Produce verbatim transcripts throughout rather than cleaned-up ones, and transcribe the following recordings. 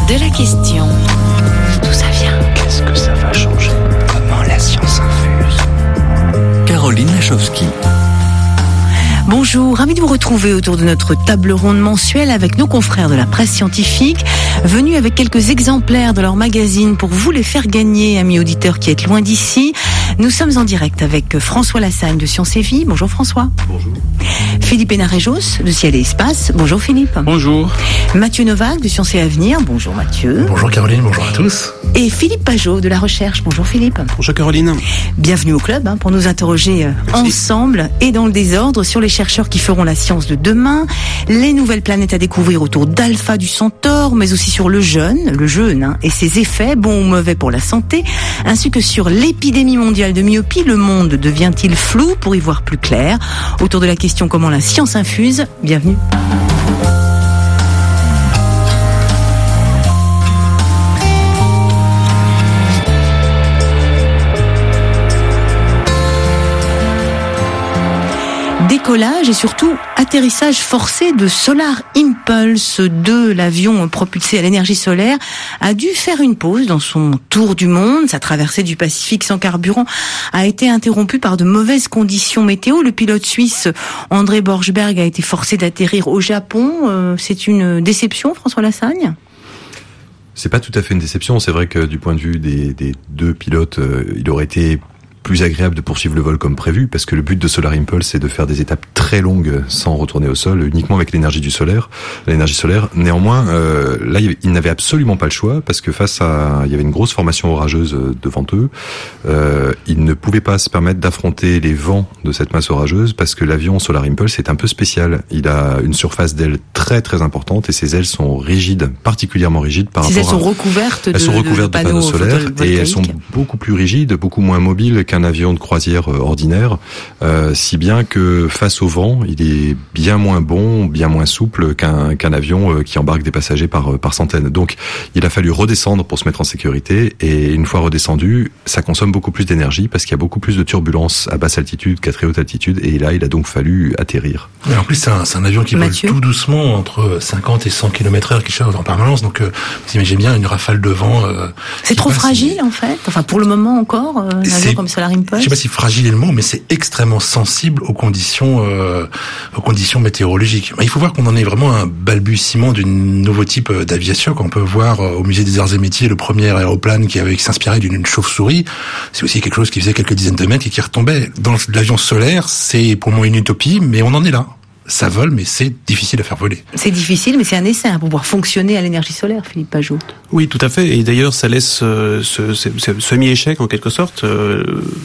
de la question. D'où ça vient? Qu'est-ce que ça va changer? Comment la science infuse? Caroline Lachowski. Bonjour, ravi de vous retrouver autour de notre table ronde mensuelle avec nos confrères de la presse scientifique, venus avec quelques exemplaires de leur magazine pour vous les faire gagner, amis auditeurs qui êtes loin d'ici. Nous sommes en direct avec François Lassagne de Science et Vie. Bonjour François. Bonjour. Philippe Hénarejos de Ciel et Espace. Bonjour Philippe. Bonjour. Mathieu Novak de Science et Avenir. Bonjour Mathieu. Bonjour Caroline, bonjour à tous. Et Philippe Pajot de la Recherche. Bonjour Philippe. Bonjour Caroline. Bienvenue au club hein, pour nous interroger euh, ensemble et dans le désordre sur les chercheurs qui feront la science de demain, les nouvelles planètes à découvrir autour d'Alpha du Centaure, mais aussi sur le jeûne, le jeûne hein, et ses effets, bons ou mauvais pour la santé, ainsi que sur l'épidémie mondiale de myopie. Le monde devient-il flou? Pour y voir plus clair, autour de la question comment la science infuse. Bienvenue. Décollage et surtout atterrissage forcé de Solar Impulse deux, l'avion propulsé à l'énergie solaire, a dû faire une pause dans son tour du monde. Sa traversée du Pacifique sans carburant a été interrompue par de mauvaises conditions météo. Le pilote suisse André Borschberg a été forcé d'atterrir au Japon. Euh, c'est une déception, François Lassagne ? C'est pas tout à fait une déception. C'est vrai que du point de vue des, des deux pilotes, euh, il aurait été plus agréable de poursuivre le vol comme prévu, parce que le but de Solar Impulse, c'est de faire des étapes très longues sans retourner au sol, uniquement avec l'énergie du solaire, l'énergie solaire. Néanmoins, euh, là, ils n'avaient absolument pas le choix, parce que face à, il y avait une grosse formation orageuse devant eux. Euh, ils ne pouvaient pas se permettre d'affronter les vents de cette masse orageuse, parce que l'avion Solar Impulse est un peu spécial. Il a une surface d'ailes très très importante, et ses ailes sont rigides, particulièrement rigides par ces rapport à... Elles sont recouvertes de, elles sont recouvertes de, de panneaux, panneaux solaires, et elles sont beaucoup plus rigides, beaucoup moins mobiles qu'un un avion de croisière ordinaire, euh, si bien que face au vent, il est bien moins bon, bien moins souple qu'un, qu'un avion qui embarque des passagers par, par centaines. Donc, il a fallu redescendre pour se mettre en sécurité, et une fois redescendu, ça consomme beaucoup plus d'énergie parce qu'il y a beaucoup plus de turbulences à basse altitude qu'à très haute altitude, et là, il a donc fallu atterrir. Mais en plus, c'est un, c'est un avion qui Mathieu. vole tout doucement, entre cinquante et cent kilomètres heure, qui charge en permanence, donc euh, vous imaginez bien une rafale de vent. Euh, c'est trop passe, fragile, en fait. Enfin, pour le moment encore, euh, un avion comme Solar Impulse. Je sais pas si fragile est le mot, mais c'est extrêmement sensible aux conditions, euh, aux conditions météorologiques. Il faut voir qu'on en est vraiment à un balbutiement d'un nouveau type d'aviation, qu'on peut voir au Musée des Arts et Métiers, le premier aéroplane qui avait qui s'inspirait d'une chauve-souris. C'est aussi quelque chose qui faisait quelques dizaines de mètres et qui retombait. Dans l'avion solaire, c'est pour moi une utopie, mais on en est là. Ça vole, mais c'est difficile à faire voler. C'est difficile, mais c'est un essai hein, pour pouvoir fonctionner à l'énergie solaire, Philippe Pajot. Oui, tout à fait. Et d'ailleurs, ça laisse euh, ce, ce, ce semi-échec, en quelque sorte, euh,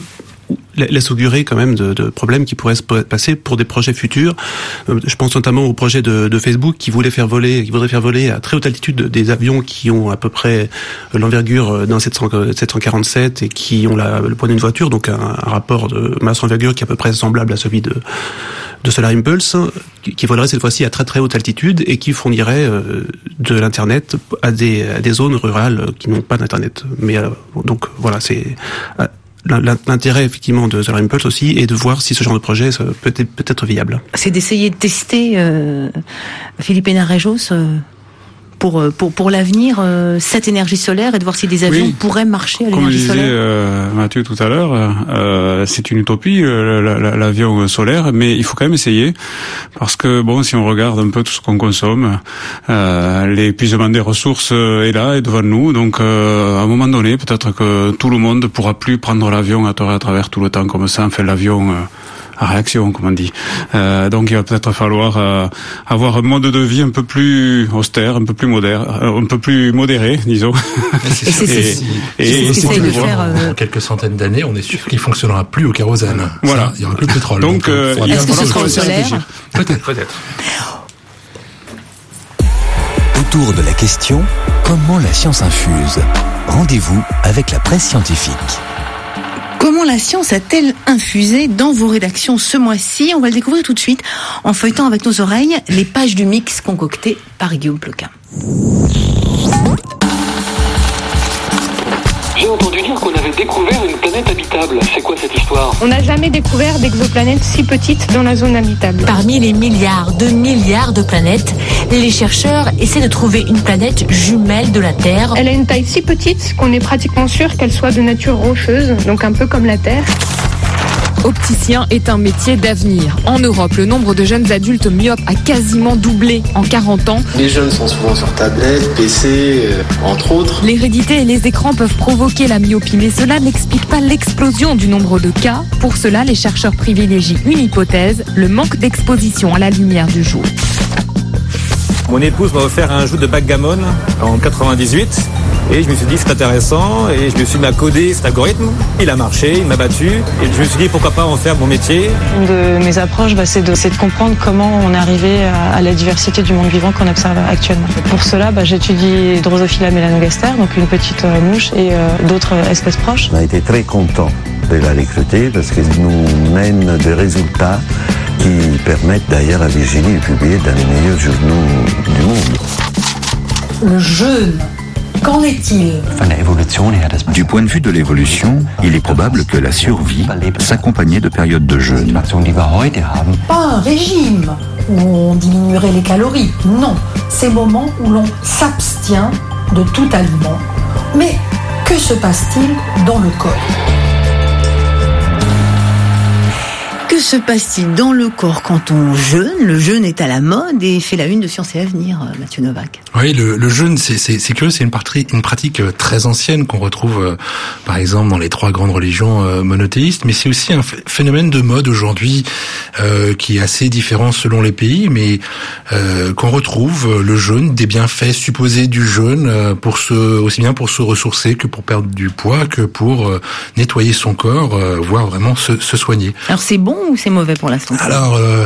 laisse augurer quand même de, de problèmes qui pourraient se passer pour des projets futurs. Euh, je pense notamment au projet de, de Facebook qui voulait faire voler, qui voudrait faire voler à très haute altitude des avions qui ont à peu près l'envergure d'un sept cent quarante-sept et qui ont la, le poids d'une voiture, donc un, un rapport de masse-envergure qui est à peu près semblable à celui de de Solar Impulse, qui volerait cette fois-ci à très très haute altitude et qui fournirait euh, de l'internet à des à des zones rurales qui n'ont pas d'internet. Mais euh, donc voilà, c'est euh, l'intérêt effectivement de Solar Impulse aussi est de voir si ce genre de projet peut être, peut être viable. C'est d'essayer de tester euh, Philippe Hénarejos euh, pour pour pour l'avenir euh, cette énergie solaire et de voir si des avions oui. pourraient marcher à l'énergie disait, solaire. Euh, Mathieu tout à l'heure, euh, c'est une utopie euh, l'avion solaire, mais il faut quand même essayer parce que bon, si on regarde un peu tout ce qu'on consomme, euh, l'épuisement des ressources est là, est devant nous, donc euh, à un moment donné, peut-être que tout le monde pourra plus prendre l'avion à tort et à travers tout le temps comme ça, enfin l'avion. Euh, à réaction, comme on dit. Euh, donc il va peut-être falloir euh, avoir un mode de vie un peu plus austère, un peu plus moderne, euh, un peu plus modéré, disons. C'est sûr. Et, et, et, et, et de faire, euh... en quelques centaines d'années, on est sûr qu'il fonctionnera plus au kérosène. Voilà, ça, il y aura plus de pétrole. Donc, donc euh, il est-ce que ce sera au solaire ? Peut-être, peut-être. Autour de la question, comment la science infuse ? Rendez-vous avec la presse scientifique. Comment la science a-t-elle infusé dans vos rédactions ce mois-ci ? On va le découvrir tout de suite en feuilletant avec nos oreilles les pages du mix concocté par Guillaume Ploquin. J'ai entendu dire qu'on avait découvert une planète habitable. C'est quoi cette histoire? On n'a jamais découvert d'exoplanète si petite dans la zone habitable. Parmi les milliards de milliards de planètes, les chercheurs essaient de trouver une planète jumelle de la Terre. Elle a une taille si petite qu'on est pratiquement sûr qu'elle soit de nature rocheuse, donc un peu comme la Terre. Opticien est un métier d'avenir. En Europe, le nombre de jeunes adultes myopes a quasiment doublé en quarante ans. Les jeunes sont souvent sur tablette, P C, euh, entre autres. L'hérédité et les écrans peuvent provoquer la myopie, mais cela n'explique pas l'explosion du nombre de cas. Pour cela, les chercheurs privilégient une hypothèse, le manque d'exposition à la lumière du jour. Mon épouse m'a offert un jeu de backgammon en quatre-vingt-dix-huit. Et je me suis dit c'est intéressant et je me suis mis à coder cet algorithme. Il a marché, il m'a battu et je me suis dit pourquoi pas en faire mon métier. Une de mes approches, bah, c'est, de, c'est de comprendre comment on est arrivé à, à la diversité du monde vivant qu'on observe actuellement. Pour cela, bah, j'étudie Drosophila melanogaster, donc une petite euh, mouche et euh, d'autres euh, espèces proches. On a été très contents de la recruter parce qu'elle nous mène des résultats qui permettent d'ailleurs à Virginie de publier dans les meilleurs journaux du monde. Le jeûne. Qu'en est-il? Du point de vue de l'évolution, il est probable que la survie s'accompagnait de périodes de jeûne. Pas un régime où on diminuerait les calories, non. Ces moments où l'on s'abstient de tout aliment. Mais que se passe-t-il dans le corps? Que se passe-t-il dans le corps quand on jeûne? Le jeûne est à la mode et fait la une de Science et Avenir, Mathieu Novak. Oui, le, le jeûne, c'est, c'est, c'est curieux, c'est une, partie, une pratique très ancienne qu'on retrouve, euh, par exemple, dans les trois grandes religions euh, monothéistes, mais c'est aussi un phénomène de mode aujourd'hui euh, qui est assez différent selon les pays, mais euh, qu'on retrouve euh, le jeûne, des bienfaits supposés du jeûne, euh, pour se, aussi bien pour se ressourcer que pour perdre du poids, que pour euh, nettoyer son corps, euh, voire vraiment se, se soigner. Alors c'est bon ou c'est mauvais pour la santé? Alors, euh,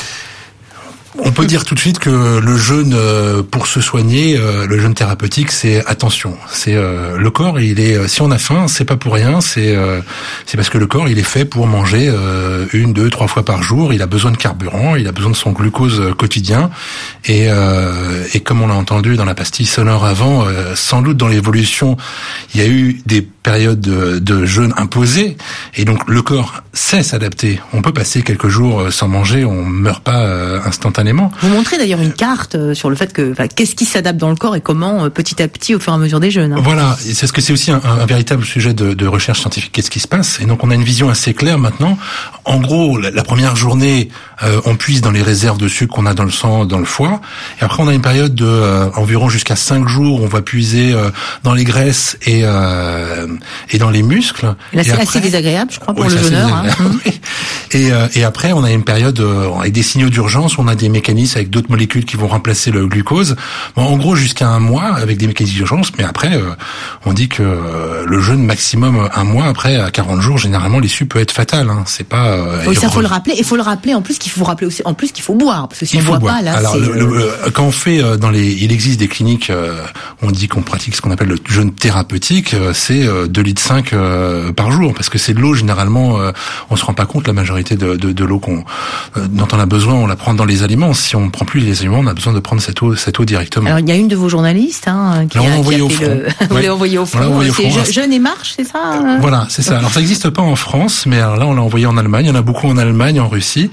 on peut dire tout de suite que le jeûne euh, pour se soigner, euh, le jeûne thérapeutique, c'est attention. C'est euh, le corps, il est. Si on a faim, c'est pas pour rien. C'est euh, c'est parce que le corps, il est fait pour manger euh, une, deux, trois fois par jour. Il a besoin de carburant, il a besoin de son glucose quotidien. Et euh, et comme on l'a entendu dans la pastille sonore avant, euh, sans doute dans l'évolution, il y a eu des périodes de, de jeûne imposées, et donc le corps sait s'adapter. On peut passer quelques jours sans manger, on meurt pas euh, instantanément. Vous montrez d'ailleurs une carte sur le fait que enfin, qu'est-ce qui s'adapte dans le corps et comment petit à petit au fur et à mesure des jeûnes. Hein. Voilà, et c'est ce que c'est aussi un, un, un véritable sujet de, de recherche scientifique. Qu'est-ce qui se passe? Et donc on a une vision assez claire maintenant. En gros, la, la première journée, euh, on puise dans les réserves de sucre qu'on a dans le sang, dans le foie, et après on a une période de euh, environ jusqu'à cinq jours, on va puiser euh, dans les graisses et euh, et dans les muscles. Là, c'est assez désagréable, je crois, pour oui, le jeûneur. Hein. et, euh, et après, on a une période euh, avec des signaux d'urgence, on a des mécanismes avec d'autres molécules qui vont remplacer le glucose. Bon, en gros, jusqu'à un mois avec des mécanismes d'urgence, mais après, euh, on dit que euh, le jeûne maximum un mois, après, à quarante jours, généralement, l'issue peut être fatale. Hein. C'est pas... Euh, oui, ça, faut le rappeler. Il faut le rappeler, en plus, qu'il faut rappeler aussi, en plus, qu'il faut boire. Parce que si il on faut boit boire. pas, là, Alors, c'est... Le, le, quand on fait euh, dans les... Il existe des cliniques, euh, on dit qu'on pratique ce qu'on appelle le jeûne thérapeutique, euh, c'est euh, deux litres cinq euh, par jour, parce que c'est de l'eau généralement, euh, on se rend pas compte, la majorité de, de, de l'eau qu'on, euh, dont on a besoin, on la prend dans les aliments. Si on ne prend plus les aliments, on a besoin de prendre cette eau, cette eau directement. Alors il y a une de vos journalistes hein, qui, là, on a, l'a envoyé qui a au fait front. le... Vous ouais. l'avez envoyé au front. Envoyé au c'est front. Je, Jeûne et marche, c'est ça hein Voilà, c'est ça. Alors ça n'existe pas en France, mais alors là on l'a envoyé en Allemagne. Il y en a beaucoup en Allemagne, en Russie.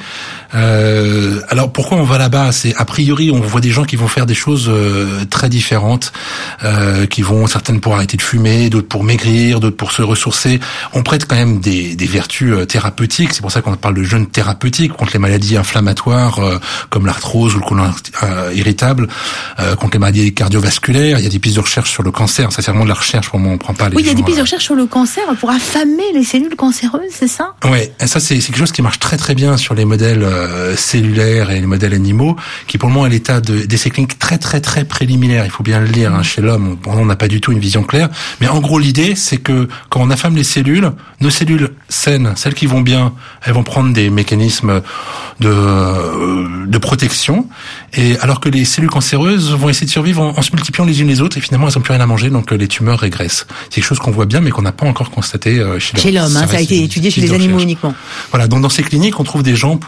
Euh, alors pourquoi on va là-bas? C'est a priori on voit des gens qui vont faire des choses euh, très différentes, euh, qui vont certaines pour arrêter de fumer, d'autres pour maigrir, d'autres pour se ressourcer. On prête quand même des, des vertus euh, thérapeutiques. C'est pour ça qu'on parle de jeûne thérapeutique contre les maladies inflammatoires euh, comme l'arthrose ou le côlon euh, irritable, euh, contre les maladies cardiovasculaires. Il y a des pistes de recherche sur le cancer. Ça c'est vraiment de la recherche. Pour moi, on prend pas les. Oui, il y a des gens, pistes euh... de recherche sur le cancer pour affamer les cellules cancéreuses, c'est ça? Ouais, et ça c'est, c'est quelque chose qui marche très très bien sur les modèles euh, cellulaires et les modèles animaux, qui pour le moment à l'état de, d'essais cliniques très très très préliminaires. Il faut bien le lire. Hein, chez l'homme, on n'a pas du tout une vision claire. Mais en gros, l'idée c'est que quand on affame les cellules, nos cellules saines, celles qui vont bien, elles vont prendre des mécanismes de euh, de protection, et alors que les cellules cancéreuses vont essayer de survivre en, en se multipliant les unes les autres, et finalement elles n'ont plus rien à manger, donc les tumeurs régressent. C'est quelque chose qu'on voit bien, mais qu'on n'a pas encore constaté euh, chez l'homme. Chez l'homme, ça, hein, ça a été étudié chez les animaux uniquement. Voilà, donc dans ces cliniques, on trouve des gens pour euh,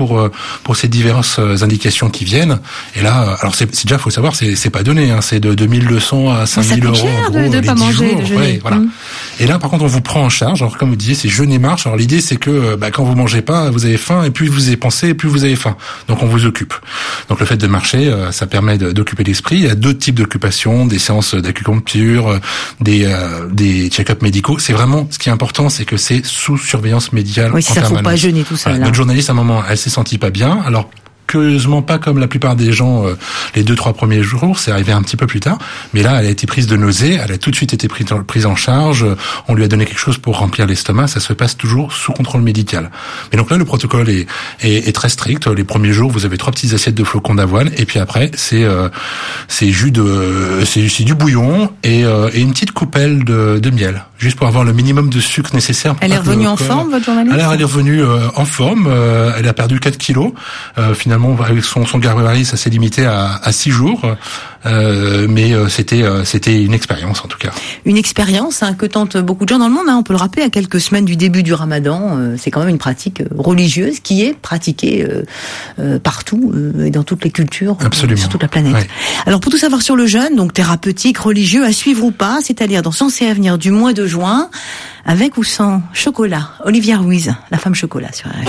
pour ces diverses indications qui viennent. Et là, alors c'est, c'est déjà, faut savoir, c'est, c'est pas donné, hein, c'est de deux mille deux cents à cinq mille euros. Ça coûte cher en gros, de, de les pas dix manger, jours. de jeûner. Ouais, voilà. Mmh. Et là, par contre, on vous prend en charge. Alors, comme vous disiez, c'est jeûne et marche. Alors, l'idée, c'est que, bah, quand vous mangez pas, vous avez faim, et plus vous y pensez, et plus vous avez faim. Donc, on vous occupe. Donc, le fait de marcher, euh, ça permet de, d'occuper l'esprit. Il y a deux types d'occupations, des séances d'acupuncture, des, euh, des check-ups médicaux. C'est vraiment, ce qui est important, c'est que c'est sous surveillance médicale. Oui, si en ça, permanence. faut pas jeûner tout ça, Voilà, là. notre journaliste, à un moment, elle s'est sentie pas bien. Alors, curieusement pas comme la plupart des gens euh, les deux trois premiers jours, c'est arrivé un petit peu plus tard, mais là elle a été prise de nausée, elle a tout de suite été prise, prise en charge, on lui a donné quelque chose pour remplir l'estomac, ça se passe toujours sous contrôle médical. Mais donc là le protocole est, est, est très strict, les premiers jours vous avez trois petites assiettes de flocons d'avoine et puis après c'est euh, c'est jus de c'est, c'est du bouillon et, euh, et une petite coupelle de, de miel, juste pour avoir le minimum de sucre nécessaire. Elle est revenue en corps... forme, votre journaliste? Alors elle est revenue euh, en forme, euh, elle a perdu quatre kilos, euh, finalement avec son, son gabarit, ça s'est limité à, à six jours, euh, mais euh, c'était euh, c'était une expérience en tout cas. Une expérience hein, que tentent beaucoup de gens dans le monde. Hein, on peut le rappeler, à quelques semaines du début du Ramadan, euh, c'est quand même une pratique euh, religieuse qui est pratiquée euh, euh, partout euh, et dans toutes les cultures, euh, sur toute la planète. Ouais. Alors pour tout savoir sur le jeûne, donc thérapeutique, religieux, à suivre ou pas, c'est-à-dire dans Sens et Avenir du mois de juin, avec ou sans chocolat. Olivia Ruiz, la femme chocolat sur R F I.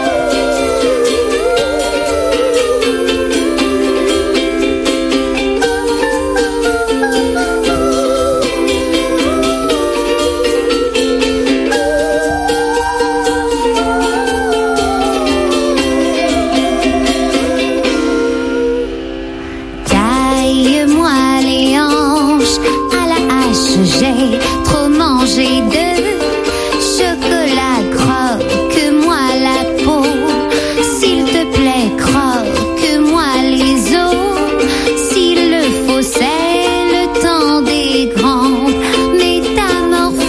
J'ai trop mangé de chocolat, croque-moi la peau. S'il te plaît, croque-moi les os. S'il le faut, c'est le temps des grandes métamorphoses.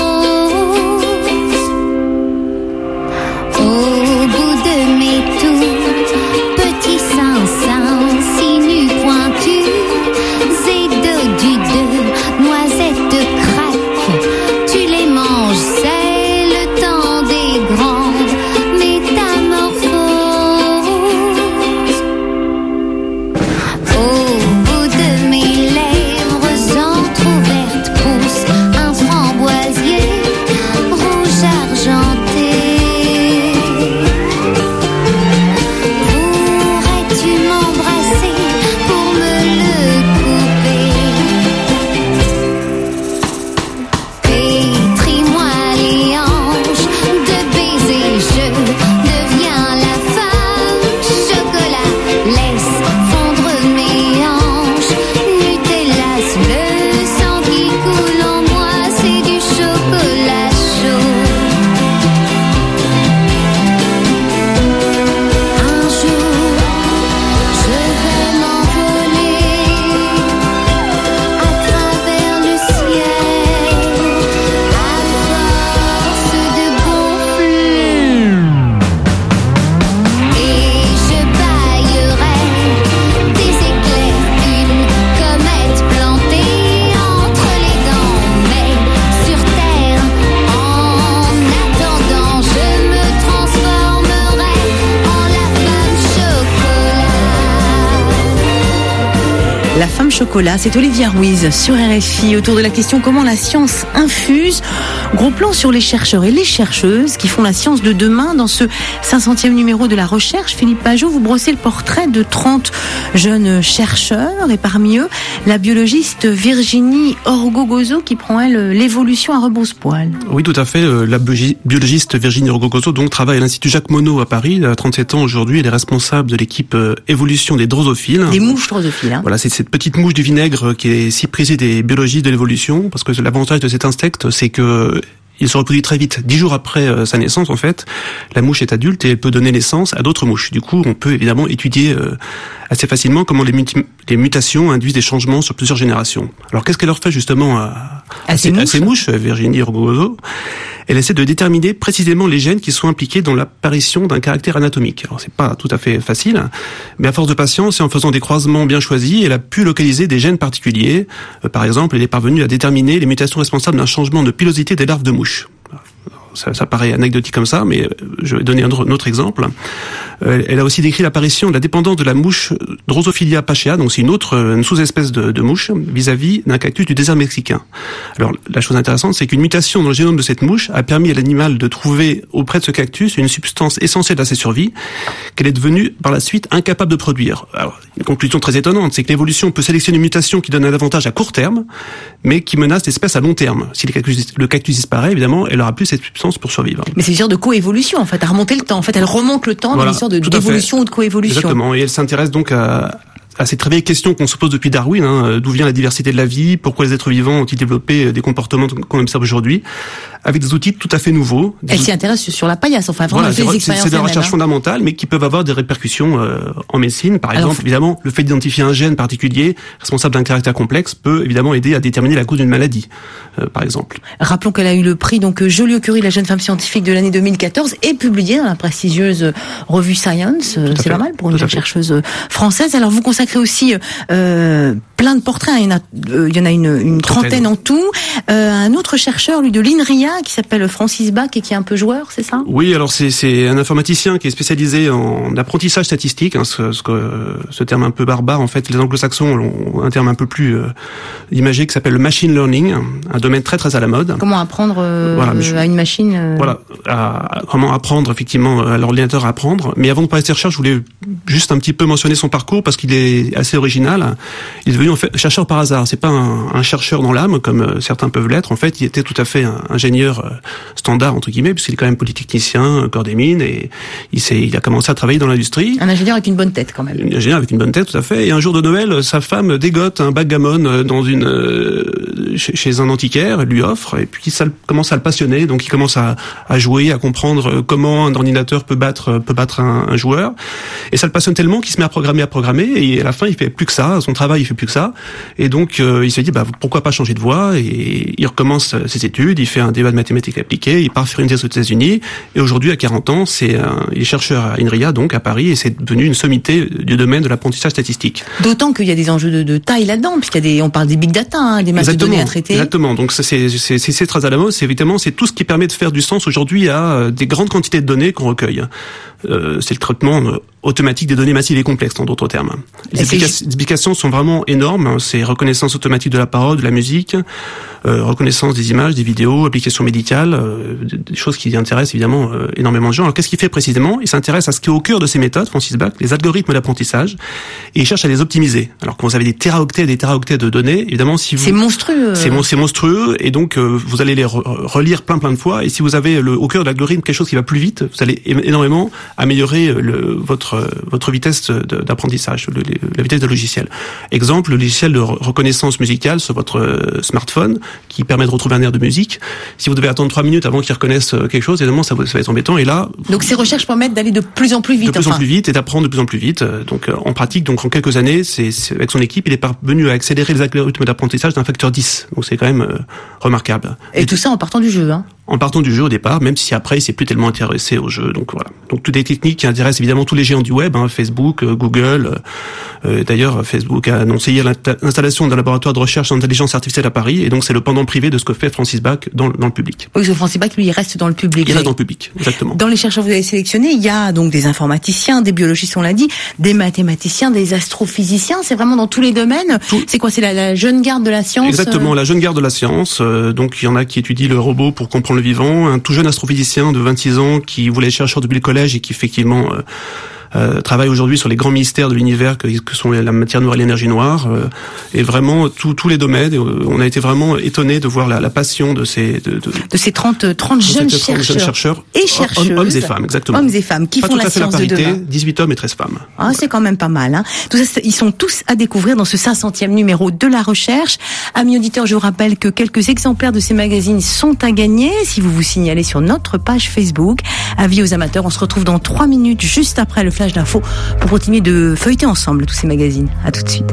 Au bout de mes tout petits seins, si nus pointus et dodus de noisettes de craque, tu les manges, c'est le temps des grandes métamorphoses. Au bout de mes lèvres entr'ouvertes pousse un framboisier rouge argenté. Pourrais-tu m'embrasser pour me le couper? Pétris-moi les hanches de baisers, je deviens la femme chocolat. Laisse fondre mes hanches, Nutella, le sang qui coule en moi, c'est du chocolat chaud. Un jour, je vais m'envoler à travers le ciel, à force de gonfler. Et je baillerai des éclairs, une comète plantée entre les dents. Mais sur terre, en attendant, je me transformerai en la femme chocolat. La femme chocolat, c'est Olivia Ruiz sur R F I autour de la question comment la science infuse. Gros plan sur les chercheurs et les chercheuses qui font la science de demain dans ce cinq centième numéro de la recherche. Philippe Pajot, vous brossez le portrait de trente jeunes chercheurs et parmi eux, la biologiste Virginie Orgogozo qui prend elle l'évolution à rebrousse-poil. Oui, tout à fait. La biogi- biologiste Virginie Orgogozo donc travaille à l'Institut Jacques Monod à Paris. Elle a trente-sept ans aujourd'hui. Elle est responsable de l'équipe euh, évolution des drosophiles. Des mouches drosophiles. Hein. Voilà, c'est cette petite mouche du vinaigre qui est si prisée des biologistes de l'évolution, parce que l'avantage de cet insecte, c'est que il se reproduit très vite. Dix jours après euh, sa naissance, en fait, la mouche est adulte et elle peut donner naissance à d'autres mouches. Du coup, on peut évidemment étudier euh, assez facilement comment les, muti- les mutations induisent des changements sur plusieurs générations. Alors, qu'est-ce qu'elle leur fait justement à, à, à, ces, mouches. à ces mouches, Virginie Orgogozo? Elle essaie de déterminer précisément les gènes qui sont impliqués dans l'apparition d'un caractère anatomique. Alors, c'est pas tout à fait facile, mais à force de patience et en faisant des croisements bien choisis, elle a pu localiser des gènes particuliers. Euh, par exemple, elle est parvenue à déterminer les mutations responsables d'un changement de pilosité des larves de mouches. ça, ça paraît anecdotique comme ça, mais je vais donner un autre exemple. Elle a aussi décrit l'apparition de la dépendance de la mouche Drosophila pacea, donc c'est une autre, une sous-espèce de, de mouche, vis-à-vis d'un cactus du désert mexicain. Alors, la chose intéressante, c'est qu'une mutation dans le génome de cette mouche a permis à l'animal de trouver auprès de ce cactus une substance essentielle à sa survie, qu'elle est devenue par la suite incapable de produire. Alors, une conclusion très étonnante, c'est que l'évolution peut sélectionner une mutation qui donne un avantage à court terme, mais qui menace l'espèce à long terme. Si le cactus, le cactus disparaît, évidemment, elle aura plus cette substance pour survivre. Mais c'est une sorte de coévolution, en fait, à remonter le temps. En fait, elle remonte le temps, voilà, dans l'histoire de, d'évolution ou de coévolution. Exactement, et elle s'intéresse donc à, à cette très vieille question qu'on se pose depuis Darwin, hein, d'où vient la diversité de la vie, pourquoi les êtres vivants ont-ils développé des comportements qu'on observe aujourd'hui, avec des outils tout à fait nouveaux. Elle s'y intéresse sur la paillasse, enfin vraiment, voilà, elle fait des expériences. C'est des recherches hein. fondamentales, mais qui peuvent avoir des répercussions euh, en médecine. Par Alors, exemple, évidemment, le fait d'identifier un gène particulier, responsable d'un caractère complexe, peut évidemment aider à déterminer la cause d'une maladie, euh, par exemple. Rappelons qu'elle a eu le prix donc Joliot-Curie, la jeune femme scientifique de l'année deux mille quatorze, et publié dans la prestigieuse revue Science. C'est pas mal pour une jeune chercheuse française. Alors vous consacrez aussi euh, plein de portraits. Il y en a, euh, il y en a une, une trentaine en tout. Euh, un autre chercheur, lui, de l'INRIA, qui s'appelle Francis Bach et qui est un peu joueur, c'est ça? Oui, alors c'est, c'est un informaticien qui est spécialisé en apprentissage statistique, hein, ce, ce, ce terme un peu barbare. En fait, les anglo-saxons ont un terme un peu plus euh, imagé qui s'appelle le machine learning, un domaine très très à la mode. Comment apprendre euh, voilà, je, à une machine euh... Voilà, à, à, comment apprendre effectivement à l'ordinateur à apprendre. Mais avant de parler de ses recherches, je voulais juste un petit peu mentionner son parcours parce qu'il est assez original. Il est devenu en fait chercheur par hasard. C'est pas un, un chercheur dans l'âme comme certains peuvent l'être. En fait, il était tout à fait un ingénieur euh, standard entre guillemets, puisqu'il est quand même polytechnicien, corps des mines, et il s'est, il a commencé à travailler dans l'industrie. Un ingénieur avec une bonne tête quand même. Un ingénieur avec une bonne tête, tout à fait. Et un jour de Noël, sa femme dégote un backgammon dans une euh, chez, chez un antiquaire, elle lui offre, et puis ça commence à le passionner. Donc il commence à, à jouer, à comprendre comment un ordinateur peut battre peut battre un, un joueur. Et ça le passionne tellement qu'il se met à programmer, à programmer, et à la fin il fait plus que ça. Son travail il fait plus que ça. Et donc euh, il se dit bah pourquoi pas changer de voie, et il recommence ses études. Il fait un débat de mathématiques appliquées. Il part faire une thèse aux États-Unis, et aujourd'hui à quarante ans, c'est un, il est chercheur à INRIA, donc à Paris, et c'est devenu une sommité du domaine de l'apprentissage statistique. D'autant qu'il y a des enjeux de, de taille là-dedans, puisqu'il y a des, on parle des big data, hein, des masses de données à traiter. Exactement. Donc c'est c'est c'est, c'est très à la mode. C'est évidemment c'est tout ce qui permet de faire du sens aujourd'hui à des grandes quantités de données qu'on recueille. Euh, c'est le traitement automatique des données massives et complexes, en d'autres termes. Les applica- applications sont vraiment énormes. C'est reconnaissance automatique de la parole, de la musique, euh, reconnaissance des images, des vidéos, applications médicales, euh, des choses qui intéressent évidemment euh, énormément de gens. Alors qu'est-ce qu'il fait précisément? Il s'intéresse à ce qui est au cœur de ces méthodes, Francis Bach, les algorithmes d'apprentissage, et il cherche à les optimiser. Alors quand vous avez des téraoctets et des téraoctets de données, évidemment, si vous... C'est monstrueux. C'est, mon, c'est monstrueux, et donc euh, vous allez les re- relire plein plein de fois, et si vous avez le, au cœur de l'algorithme quelque chose qui va plus vite, vous allez é- énormément améliorer le, votre votre vitesse de, d'apprentissage, le, la vitesse de logiciel. Exemple, le logiciel de reconnaissance musicale sur votre smartphone qui permet de retrouver un air de musique. Si vous devez attendre trois minutes avant qu'il reconnaisse quelque chose, évidemment, ça, ça va être embêtant. Et là, donc ces recherches permettent d'aller de plus en plus vite. De plus enfin. en plus vite et d'apprendre de plus en plus vite. Donc en pratique, donc en quelques années, c'est, c'est avec son équipe, il est parvenu à accélérer les algorithmes d'apprentissage d'un facteur dix. Donc c'est quand même euh, remarquable. Et, et tout ça en partant du jeu, hein. En partant du jeu au départ, même si après il s'est plus tellement intéressé au jeu. Donc voilà. Donc toutes des techniques qui intéressent évidemment tous les géants du web, hein, Facebook, euh, Google. Euh, d'ailleurs, Facebook a annoncé hier l'installation d'un laboratoire de recherche d'intelligence artificielle à Paris, et donc c'est le pendant privé de ce que fait Francis Bach dans, dans le public. Oui, Francis Bach, lui, il reste dans le public. Il reste dans le public, exactement. Dans les chercheurs que vous avez sélectionnés, il y a donc des informaticiens, des biologistes, on l'a dit, des mathématiciens, des astrophysiciens. C'est vraiment dans tous les domaines. Tout. C'est quoi? C'est la, la jeune garde de la science. Exactement, la jeune garde de la science. Euh, donc il y en a qui étudient le robot pour comprendre le vivant. Un tout jeune astrophysicien de vingt-six ans qui voulait être chercheur depuis le collège et qui effectivement euh, euh, travaille aujourd'hui sur les grands mystères de l'univers que, que sont la matière noire et l'énergie noire, euh, et vraiment tous tous les domaines. Et, euh, on a été vraiment étonnés de voir la, la passion de ces de, de, de ces trente, trente jeunes, chercheurs, jeunes chercheurs et chercheuses, hommes et femmes, exactement. Hommes et femmes qui Pas font tout la à fait science la parité, de demain. dix-huit hommes et treize femmes. Ah, c'est quand même pas mal, hein. Tout ça, ils sont tous à découvrir dans ce cinq centième numéro de La Recherche. Amis auditeurs, je vous rappelle que quelques exemplaires de ces magazines sont à gagner si vous vous signalez sur notre page Facebook. Avis aux amateurs, on se retrouve dans trois minutes juste après le flash d'info pour continuer de feuilleter ensemble tous ces magazines. À tout de suite.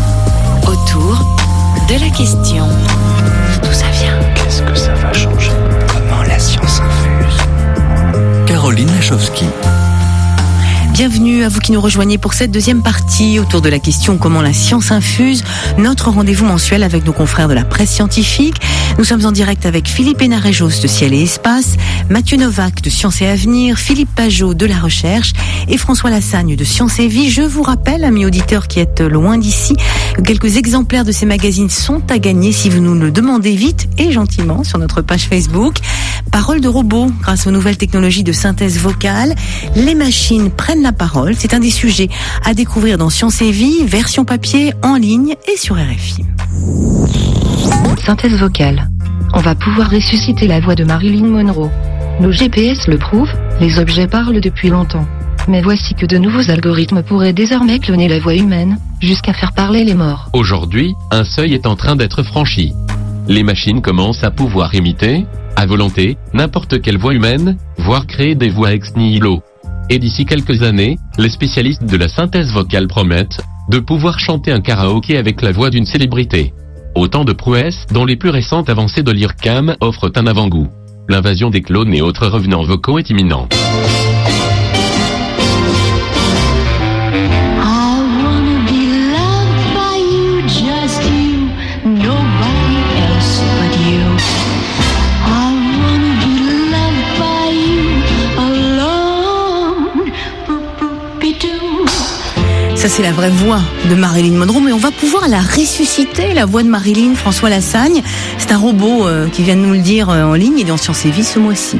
Autour de la question. D'où ça vient? Qu'est-ce que ça va changer? Pauline Lachowski. Bienvenue à vous qui nous rejoignez pour cette deuxième partie autour de la question comment la science infuse, notre rendez-vous mensuel avec nos confrères de la presse scientifique. Nous sommes en direct avec Philippe Hénarejos de Ciel et Espace, Mathieu Novak de Science et Avenir, Philippe Pajot de La Recherche et François Lassagne de Science et Vie. Je vous rappelle, amis auditeurs qui êtes loin d'ici, que quelques exemplaires de ces magazines sont à gagner si vous nous le demandez vite et gentiment sur notre page Facebook. Parole de robot, grâce aux nouvelles technologies de synthèse vocale, les machines prennent la parole. C'est un des sujets à découvrir dans Science et Vie, version papier, en ligne et sur R F I. Synthèse vocale. On va pouvoir ressusciter la voix de Marilyn Monroe. Nos G P S le prouvent, les objets parlent depuis longtemps. Mais voici que de nouveaux algorithmes pourraient désormais cloner la voix humaine, jusqu'à faire parler les morts. Aujourd'hui, un seuil est en train d'être franchi. Les machines commencent à pouvoir imiter, à volonté, n'importe quelle voix humaine, voire créer des voix ex nihilo. Et d'ici quelques années, les spécialistes de la synthèse vocale promettent de pouvoir chanter un karaoké avec la voix d'une célébrité. Autant de prouesses dont les plus récentes avancées de l'IRCAM offrent un avant-goût. L'invasion des clones et autres revenants vocaux est imminente. Ça, c'est la vraie voix de Marilyn Monroe, mais on va pouvoir la ressusciter, la voix de Marilyn. François Lassagne, c'est un robot euh, qui vient de nous le dire euh, en ligne et dans Science et Vie ce mois-ci.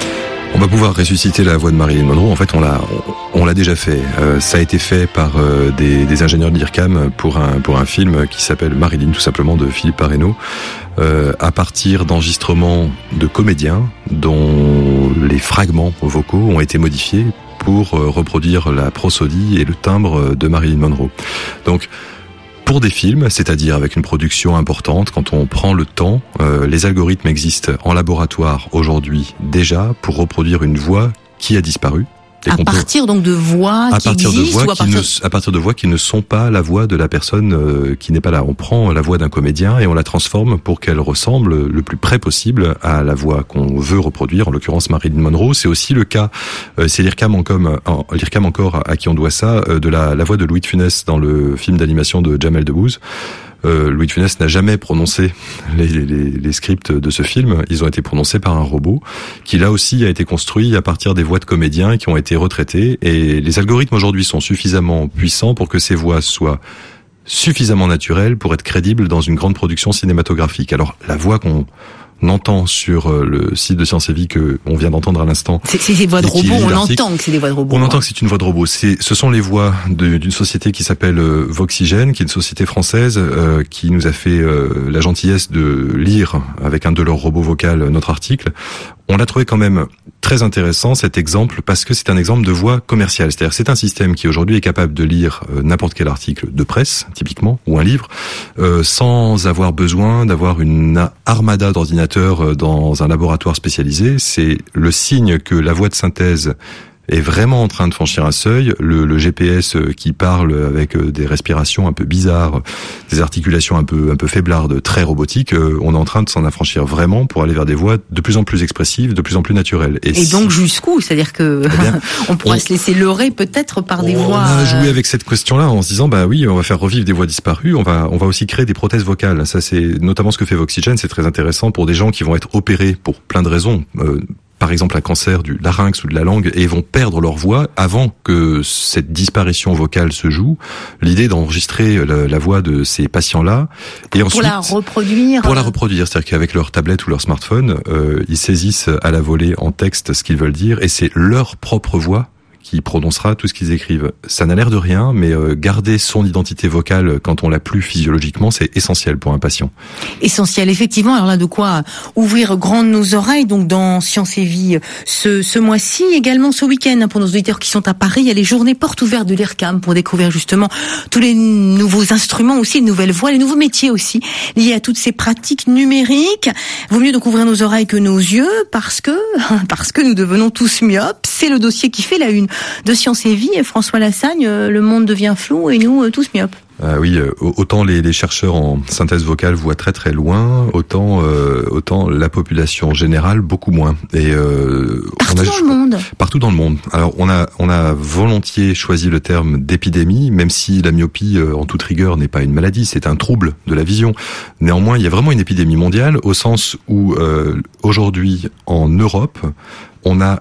On va pouvoir ressusciter la voix de Marilyn Monroe. En fait, on l'a, on, on l'a déjà fait. Euh, ça a été fait par euh, des, des ingénieurs de l'IRCAM pour un pour un film qui s'appelle Marilyn, tout simplement, de Philippe Parreno, euh, à partir d'enregistrements de comédiens dont les fragments vocaux ont été modifiés pour reproduire la prosodie et le timbre de Marilyn Monroe. Donc, pour des films, c'est-à-dire avec une production importante, quand on prend le temps, euh, les algorithmes existent en laboratoire aujourd'hui déjà pour reproduire une voix qui a disparu. À partir donc de voix à qui partir existent de voix ou à qui partir... ne, à partir de voix qui ne sont pas la voix de la personne euh, qui n'est pas là. On prend la voix d'un comédien et on la transforme pour qu'elle ressemble le plus près possible à la voix qu'on veut reproduire, en l'occurrence Marilyn Monroe. C'est aussi le cas, euh, c'est l'IRCAM encore, en, l'IRCAM encore à qui on doit ça, euh, de la, la voix de Louis de Funès dans le film d'animation de Jamel Debbouze. Euh, Louis de Funès n'a jamais prononcé les, les, les scripts de ce film. Ils ont été prononcés par un robot qui, là aussi, a été construit à partir des voix de comédiens qui ont été retraités. Et les algorithmes aujourd'hui sont suffisamment puissants pour que ces voix soient suffisamment naturelles pour être crédibles dans une grande production cinématographique. Alors, la voix qu'on on entend sur le site de Science et Vie que on vient d'entendre à l'instant. C'est, c'est des voix de robots, on entend que c'est des voix de robots. On entend que c'est une voix de robot. C'est, ce sont les voix de, d'une société qui s'appelle euh, Voxygène, qui est une société française euh, qui nous a fait euh, la gentillesse de lire avec un de leurs robots vocaux notre article. On l'a trouvé quand même très intéressant cet exemple parce que c'est un exemple de voix commerciale. C'est-à-dire c'est un système qui aujourd'hui est capable de lire euh, n'importe quel article de presse, typiquement, ou un livre, euh, sans avoir besoin d'avoir une armada d'ordinateurs dans un laboratoire spécialisé. C'est le signe que la voix de synthèse est vraiment en train de franchir un seuil. Le, le G P S qui parle avec des respirations un peu bizarres, des articulations un peu un peu faiblardes, très robotiques, on est en train de s'en affranchir vraiment pour aller vers des voix de plus en plus expressives, de plus en plus naturelles. Et, Et si... donc jusqu'où ? C'est-à-dire que eh bien, on pourra on... se laisser leurrer peut-être par des on voix. On a joué avec cette question-là en se disant bah oui, on va faire revivre des voix disparues, on va on va aussi créer des prothèses vocales. Ça c'est notamment ce que fait Voxygène, c'est très intéressant pour des gens qui vont être opérés pour plein de raisons. Euh, par exemple un cancer du larynx ou de la langue, et vont perdre leur voix avant que cette disparition vocale se joue. L'idée d'enregistrer la, la voix de ces patients-là, et pour ensuite la reproduire. Pour la reproduire, c'est-à-dire qu'avec leur tablette ou leur smartphone, euh, ils saisissent à la volée en texte ce qu'ils veulent dire, et c'est leur propre voix qui prononcera tout ce qu'ils écrivent. Ça n'a l'air de rien, mais euh, garder son identité vocale quand on l'a plus physiologiquement, c'est essentiel pour un patient. Essentiel, effectivement. Alors là, de quoi ouvrir grandes nos oreilles. Donc dans Science et Vie, ce, ce mois-ci, également ce week-end, pour nos auditeurs qui sont à Paris, il y a les journées portes ouvertes de l'IRCAM pour découvrir justement tous les nouveaux instruments aussi, les nouvelles voies, les nouveaux métiers aussi liés à toutes ces pratiques numériques. Vaut mieux donc ouvrir nos oreilles que nos yeux parce que parce que nous devenons tous myopes. C'est le dossier qui fait la une de Sciences et Vie. Et François Lassagne, le monde devient flou et nous tous myopes. Euh, oui, euh, autant les, les chercheurs en synthèse vocale voient très très loin, autant euh, autant la population générale beaucoup moins. Et euh, partout on a, dans le monde. Partout dans le monde. Alors on a on a volontiers choisi le terme d'épidémie, même si la myopie, euh, en toute rigueur, n'est pas une maladie, c'est un trouble de la vision. Néanmoins, il y a vraiment une épidémie mondiale au sens où euh, aujourd'hui en Europe, on a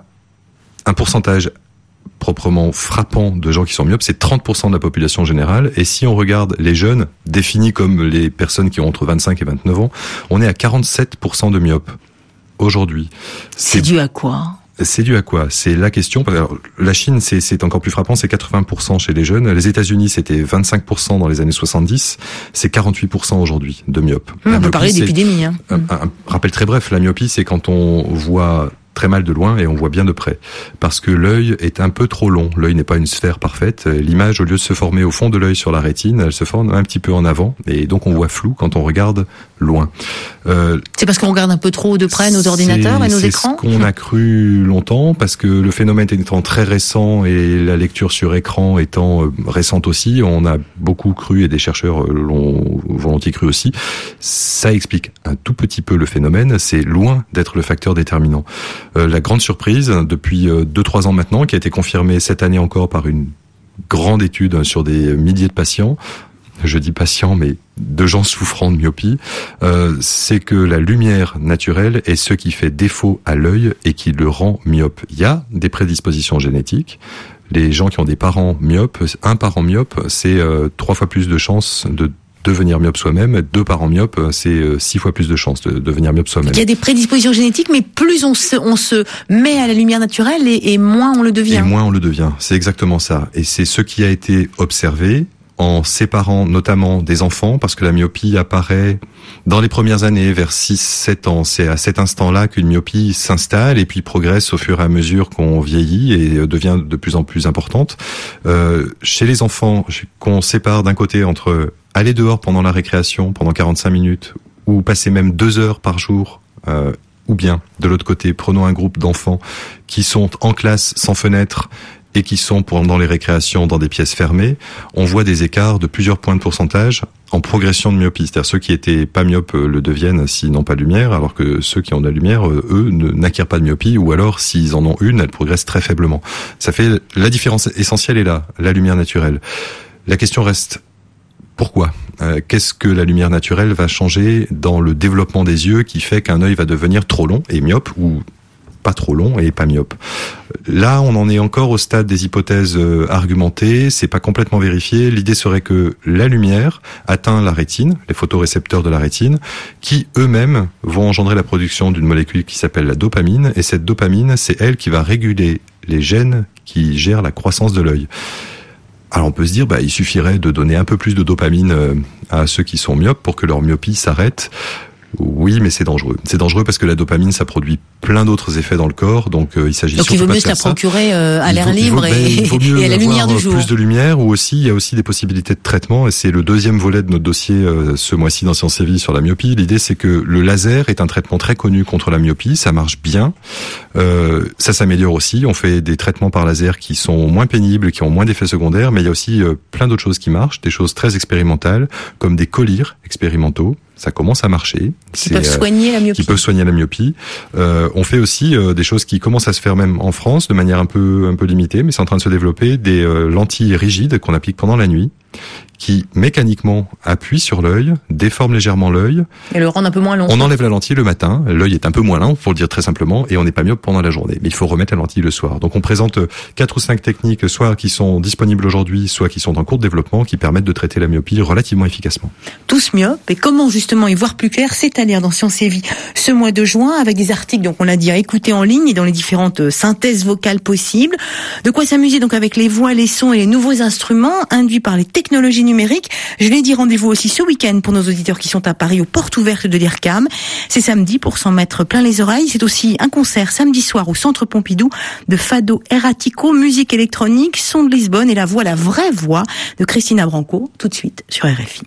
un pourcentage proprement frappant de gens qui sont myopes, c'est trente pour cent de la population générale. Et si on regarde les jeunes, définis comme les personnes qui ont entre vingt-cinq et vingt-neuf ans, on est à quarante-sept pour cent de myopes aujourd'hui. C'est, c'est dû à quoi ? C'est dû à quoi ? C'est la question. Alors, la Chine, c'est, c'est encore plus frappant, c'est quatre-vingts pour cent chez les jeunes. Les États-Unis, c'était vingt-cinq pour cent dans les années soixante-dix. C'est quarante-huit pour cent aujourd'hui de myopes. Mmh, on myopie, peut parler d'épidémie. Hein. Un, un, un rappel très bref, la myopie, c'est quand on voit très mal de loin et on voit bien de près. Parce que l'œil est un peu trop long. L'œil n'est pas une sphère parfaite. L'image, au lieu de se former au fond de l'œil sur la rétine, elle se forme un petit peu en avant. Et donc on voit flou quand on regarde loin. Euh, c'est parce qu'on regarde un peu trop de près nos ordinateurs et nos c'est écrans ? C'est ce qu'on a cru longtemps, parce que le phénomène étant très récent et la lecture sur écran étant récente aussi, on a beaucoup cru, et des chercheurs l'ont volontiers cru aussi. Ça explique un tout petit peu le phénomène. C'est loin d'être le facteur déterminant. Euh, la grande surprise, depuis euh, deux trois ans maintenant, qui a été confirmée cette année encore par une grande étude sur des milliers de patients, je dis patients, mais de gens souffrant de myopie, euh, c'est que la lumière naturelle est ce qui fait défaut à l'œil et qui le rend myope. Il y a des prédispositions génétiques. Les gens qui ont des parents myopes, un parent myope, c'est euh, trois fois plus de chances de devenir myope soi-même. Deux parents myopes, c'est six fois plus de chances de devenir myope soi-même. Il y a des prédispositions génétiques, mais plus on se, on se met à la lumière naturelle et, et moins on le devient. Et moins on le devient, c'est exactement ça. Et c'est ce qui a été observé en séparant notamment des enfants, parce que la myopie apparaît dans les premières années, vers six sept ans. C'est à cet instant-là qu'une myopie s'installe et puis progresse au fur et à mesure qu'on vieillit et devient de plus en plus importante. Euh, chez les enfants, qu'on sépare d'un côté entre aller dehors pendant la récréation, pendant quarante-cinq minutes, ou passer même deux heures par jour, euh, ou bien, de l'autre côté, prenons un groupe d'enfants qui sont en classe sans fenêtre et qui sont pendant les récréations dans des pièces fermées, on voit des écarts de plusieurs points de pourcentage en progression de myopie. C'est-à-dire ceux qui étaient pas myopes le deviennent s'ils n'ont pas de lumière, alors que ceux qui ont de la lumière, eux, n'acquièrent pas de myopie, ou alors s'ils en ont une, elle progresse très faiblement. Ça fait, la différence essentielle est là, la lumière naturelle. La question reste, pourquoi ? euh, Qu'est-ce que la lumière naturelle va changer dans le développement des yeux qui fait qu'un œil va devenir trop long et myope, ou pas trop long et pas myope? Là, on en est encore au stade des hypothèses euh, argumentées, c'est pas complètement vérifié. L'idée serait que la lumière atteint la rétine, les photorécepteurs de la rétine, qui eux-mêmes vont engendrer la production d'une molécule qui s'appelle la dopamine, et cette dopamine, c'est elle qui va réguler les gènes qui gèrent la croissance de l'œil. Alors on peut se dire, bah, il suffirait de donner un peu plus de dopamine euh, à ceux qui sont myopes pour que leur myopie s'arrête. Oui, mais c'est dangereux. C'est dangereux parce que la dopamine, ça produit plein d'autres effets dans le corps, donc euh, il s'agit donc surtout pas de Donc faire il vaut mieux se la procurer euh, à il l'air faut, libre il faut, et, ben, il vaut mieux et à la lumière du jour. Plus de lumière, ou aussi il y a aussi des possibilités de traitement, et c'est le deuxième volet de notre dossier euh, ce mois-ci dans Sciences et Vie sur la myopie. L'idée, c'est que le laser est un traitement très connu contre la myopie, ça marche bien, euh, ça s'améliore aussi. On fait des traitements par laser qui sont moins pénibles, qui ont moins d'effets secondaires, mais il y a aussi euh, plein d'autres choses qui marchent, des choses très expérimentales, comme des collyres expérimentaux. Ça commence à marcher. Qui peuvent euh, soigner la myopie. Qui peuvent soigner la myopie. Euh, on fait aussi euh, des choses qui commencent à se faire même en France de manière un peu un peu limitée, mais c'est en train de se développer, des euh, lentilles rigides qu'on applique pendant la nuit, qui mécaniquement appuient sur l'œil, déforment légèrement l'œil. Et le rendent un peu moins long. On enlève la lentille le matin, l'œil est un peu moins lent, pour le dire très simplement, et on n'est pas myope pendant la journée. Mais il faut remettre la lentille le soir. Donc on présente quatre ou cinq techniques, soit qui sont disponibles aujourd'hui, soit qui sont en cours de développement, qui permettent de traiter la myopie relativement efficacement. Tous myopes, et comment justement y voir plus clair, c'est à lire dans Sciences et Vie ce mois de juin, avec des articles, donc on l'a dit, à écouter en ligne et dans les différentes synthèses vocales possibles. De quoi s'amuser donc avec les voix, les sons et les nouveaux instruments induits par les technologies numérique. Je l'ai dit, rendez-vous aussi ce week-end pour nos auditeurs qui sont à Paris aux portes ouvertes de l'I R C A M. C'est samedi pour s'en mettre plein les oreilles. C'est aussi un concert samedi soir au Centre Pompidou de Fado Erratico, musique électronique, son de Lisbonne et la voix, la vraie voix de Christina Branco, tout de suite sur R F I.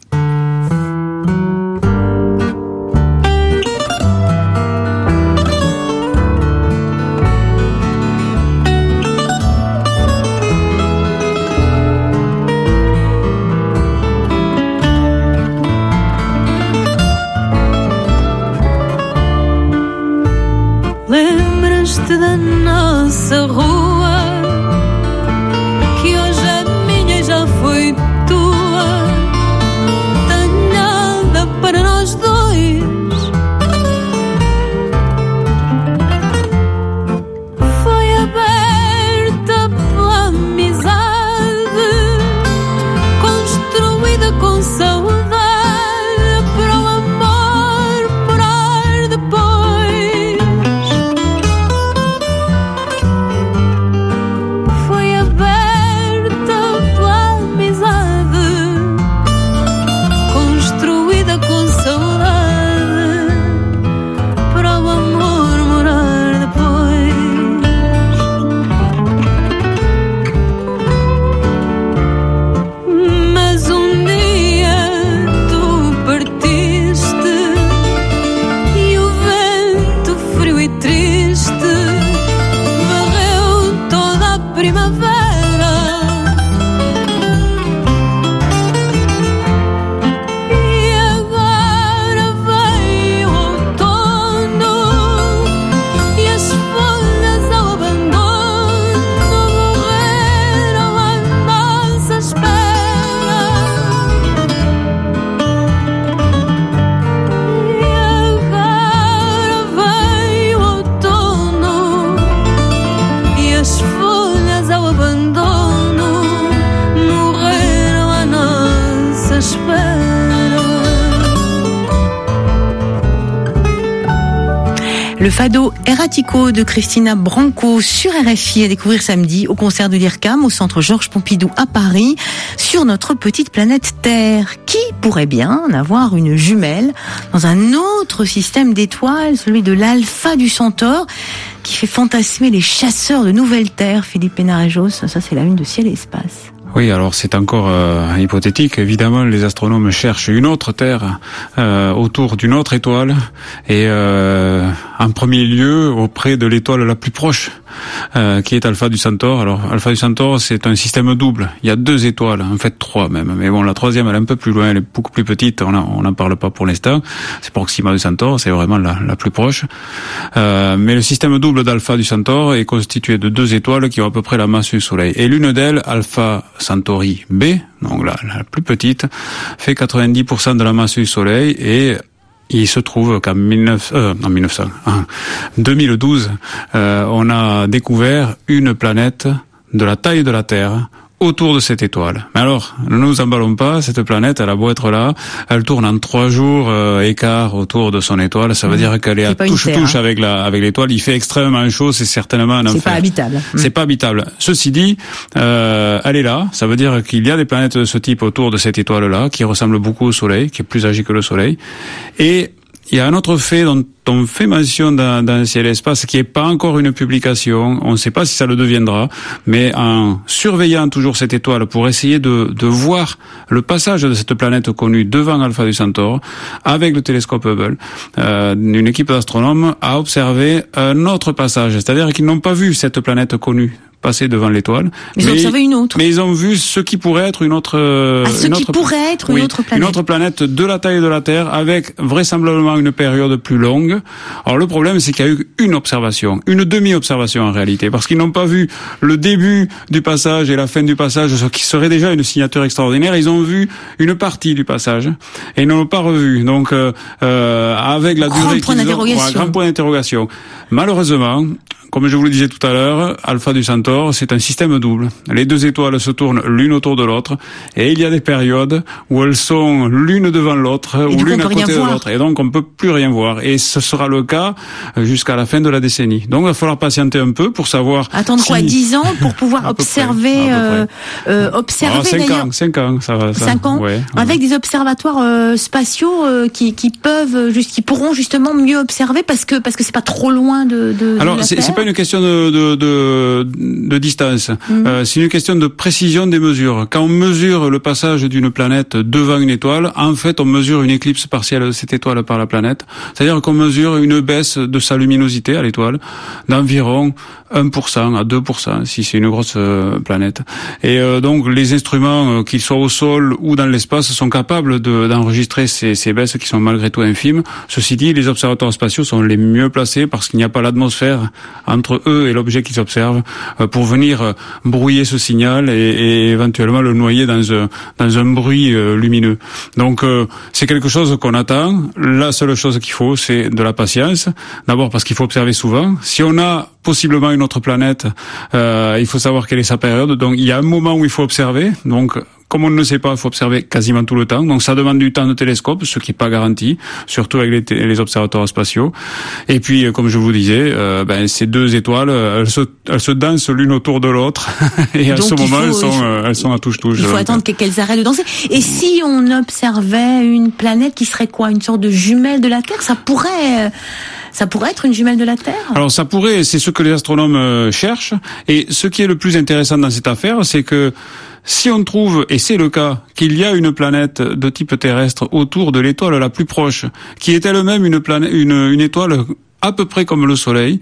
Le fado Erratico de Christina Branco sur R F I à découvrir samedi au concert de l'I R C A M au centre Georges Pompidou à Paris sur notre petite planète Terre. Qui pourrait bien avoir une jumelle dans un autre système d'étoiles, celui de l'Alpha du Centaure, qui fait fantasmer les chasseurs de nouvelles terres? Philippe Pénarejos, ça c'est la une de Ciel et Espace. Oui, alors c'est encore euh, hypothétique. Évidemment, les astronomes cherchent une autre Terre euh, autour d'une autre étoile et euh, en premier lieu auprès de l'étoile la plus proche, euh, qui est Alpha du Centaure. Alors, Alpha du Centaure, c'est un système double. Il y a deux étoiles, en fait trois même. Mais bon, la troisième, elle est un peu plus loin, elle est beaucoup plus petite. On n'en parle pas pour l'instant. C'est Proxima du Centaure, c'est vraiment la, la plus proche. Euh, mais le système double d'Alpha du Centaure est constitué de deux étoiles qui ont à peu près la masse du Soleil. Et l'une d'elles, Alpha Centauri B, donc la, la plus petite, fait quatre-vingt-dix pour cent de la masse du Soleil et il se trouve qu'en mille neuf cents, euh, en mille neuf cents, hein, deux mille douze, euh, on a découvert une planète de la taille de la Terre autour de cette étoile. Mais alors, ne nous emballons pas, cette planète, elle a beau être là, elle tourne en trois jours euh, écart autour de son étoile, ça veut mmh. dire qu'elle est, est à touche-touche hein. avec la avec l'étoile, il fait extrêmement chaud, c'est certainement un enfer. C'est pas habitable. Mmh. C'est pas habitable. Ceci dit, euh, elle est là, ça veut dire qu'il y a des planètes de ce type autour de cette étoile-là, qui ressemble beaucoup au Soleil, qui est plus âgée que le Soleil, et il y a un autre fait dont on fait mention dans, dans Ciel et Espace qui n'est pas encore une publication, on ne sait pas si ça le deviendra, mais en surveillant toujours cette étoile pour essayer de, de voir le passage de cette planète connue devant Alpha du Centaure, avec le télescope Hubble, euh, une équipe d'astronomes a observé un autre passage, c'est-à-dire qu'ils n'ont pas vu cette planète connue passer devant l'étoile. Ils mais, ont observé une autre. Mais ils ont vu ce qui pourrait être une autre... Ah, ce une qui autre, pourrait être une oui, autre planète. Une autre planète de la taille de la Terre, avec vraisemblablement une période plus longue. Alors le problème, c'est qu'il y a eu une observation, une demi-observation en réalité, parce qu'ils n'ont pas vu le début du passage et la fin du passage, ce qui serait déjà une signature extraordinaire. Ils ont vu une partie du passage et ils n'ont pas revu. Donc, euh, euh, avec la grand durée point qu'ils ont... Ouais, grand point d'interrogation. Malheureusement... Comme je vous le disais tout à l'heure, Alpha du Centaure, c'est un système double. Les deux étoiles se tournent l'une autour de l'autre, et il y a des périodes où elles sont l'une devant l'autre, ou l'une à côté de l'autre. Et donc on ne peut plus rien voir. Et ce sera le cas jusqu'à la fin de la décennie. Donc il va falloir patienter un peu pour savoir... Attendre si... quoi, dix ans pour pouvoir observer... Euh, euh, observer ah, cinq ans, cinq ans, ça va. Ça. Cinq ans, ouais, avec ouais. des observatoires euh, spatiaux euh, qui, qui peuvent, juste, qui pourront justement mieux observer parce que parce que c'est pas trop loin de, de, Alors, de la c'est, Terre. c'est pas une question de, de, de, de distance, mmh. euh, c'est une question de précision des mesures. Quand on mesure le passage d'une planète devant une étoile, en fait, on mesure une éclipse partielle de cette étoile par la planète. C'est-à-dire qu'on mesure une baisse de sa luminosité à l'étoile d'environ un pour cent à deux pour cent, si c'est une grosse euh, planète. Et euh, donc, les instruments, euh, qu'ils soient au sol ou dans l'espace, sont capables de, d'enregistrer ces, ces baisses qui sont malgré tout infimes. Ceci dit, les observatoires spatiaux sont les mieux placés parce qu'il n'y a pas l'atmosphère entre eux et l'objet qu'ils observent euh, pour venir euh, brouiller ce signal et, et éventuellement le noyer dans un, dans un bruit euh, lumineux. Donc, euh, c'est quelque chose qu'on attend. La seule chose qu'il faut, c'est de la patience. D'abord parce qu'il faut observer souvent. Si on a possiblement une autre planète, euh, il faut savoir quelle est sa période. Donc, il y a un moment où il faut observer. Donc, comme on ne le sait pas, il faut observer quasiment tout le temps. Donc, ça demande du temps de télescope, ce qui n'est pas garanti, surtout avec les, t- les observatoires spatiaux. Et puis, comme je vous disais, euh, ben, ces deux étoiles, elles se, elles se dansent l'une autour de l'autre. Et à ce moment, faut, elles sont, euh, elles sont à touche-touche. Il faut attendre qu'elles arrêtent de danser. Et si on observait une planète qui serait quoi? Une sorte de jumelle de la Terre? Ça pourrait... Ça pourrait être une jumelle de la Terre? Alors ça pourrait, c'est ce que les astronomes euh, cherchent. Et ce qui est le plus intéressant dans cette affaire, c'est que si on trouve, et c'est le cas, qu'il y a une planète de type terrestre autour de l'étoile la plus proche, qui est elle-même une planète, une, une étoile à peu près comme le Soleil,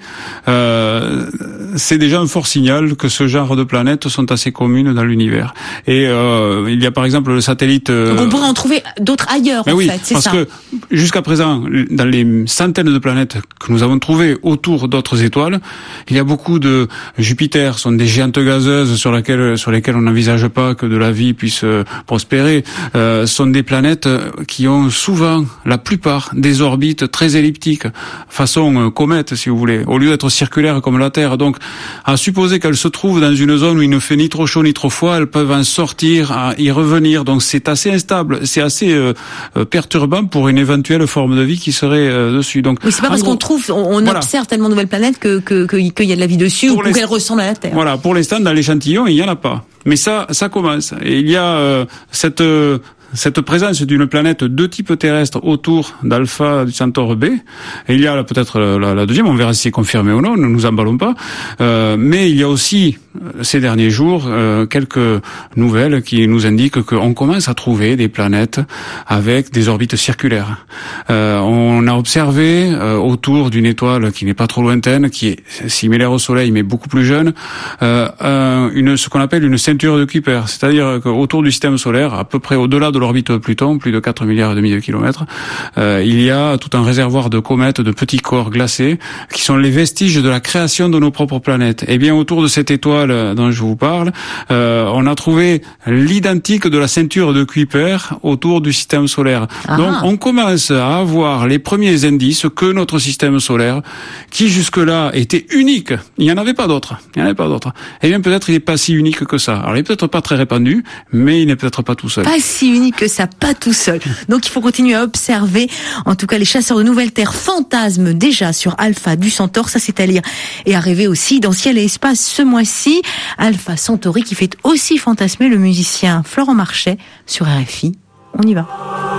euh, c'est déjà un fort signal que ce genre de planètes sont assez communes dans l'univers. Et euh, il y a par exemple le satellite... Euh... Donc on pourrait en trouver d'autres ailleurs, Mais en oui, fait, c'est parce ça. que jusqu'à présent, dans les centaines de planètes que nous avons trouvées autour d'autres étoiles, il y a beaucoup de... Jupiter sont des géantes gazeuses sur lesquelles, sur lesquelles on n'envisage pas que de la vie puisse euh, prospérer. Euh, sont des planètes qui ont souvent, la plupart, des orbites très elliptiques, façon comète, si vous voulez, au lieu d'être circulaire comme la Terre. Donc, à supposer qu'elles se trouvent dans une zone où il ne fait ni trop chaud ni trop froid, elles peuvent en sortir, à y revenir. Donc, c'est assez instable, c'est assez euh, perturbant pour une éventuelle d'éventuelles formes de vie qui seraient euh, dessus. Donc, oui, c'est pas parce gros, qu'on trouve, on, on voilà. observe tellement de nouvelles planètes que que qu'il que y a de la vie dessus pour ou qu'elles ressemblent à la Terre. Voilà, pour l'instant, dans l'échantillon, il y en a pas. Mais ça, ça commence. Et il y a euh, cette euh, cette présence d'une planète de type terrestre autour d'Alpha du Centaure B. Et il y a peut-être la, la deuxième, on verra si c'est confirmé ou non, ne nous emballons pas. Euh, mais il y a aussi, ces derniers jours, euh, quelques nouvelles qui nous indiquent qu'on commence à trouver des planètes avec des orbites circulaires. Euh, on a observé euh, autour d'une étoile qui n'est pas trop lointaine, qui est similaire au Soleil mais beaucoup plus jeune, euh, euh, une, ce qu'on appelle une ceinture de Kuiper. C'est-à-dire qu'autour du système solaire, à peu près au-delà de l'orbite de Pluton, plus de quatre milliards et demi de kilomètres, euh, il y a tout un réservoir de comètes, de petits corps glacés, qui sont les vestiges de la création de nos propres planètes. Et bien autour de cette étoile dont je vous parle, euh, on a trouvé l'identique de la ceinture de Kuiper autour du système solaire. Ah. Donc on commence à avoir les premiers indices que notre système solaire, qui jusque-là était unique, il n'y en avait pas d'autres, il n'y en avait pas d'autres. Et bien peut-être il n'est pas si unique que ça. Alors il n'est peut-être pas très répandu, mais il n'est peut-être pas tout seul. Pas si unique que ça, pas tout seul. Donc il faut continuer à observer. En tout cas, les chasseurs de nouvelles terres fantasment déjà sur Alpha du Centaure, ça c'est à lire et à rêver aussi dans Ciel et Espace ce mois-ci. Alpha Centauri qui fait aussi fantasmer le musicien Florent Marchais sur R F I. On y va.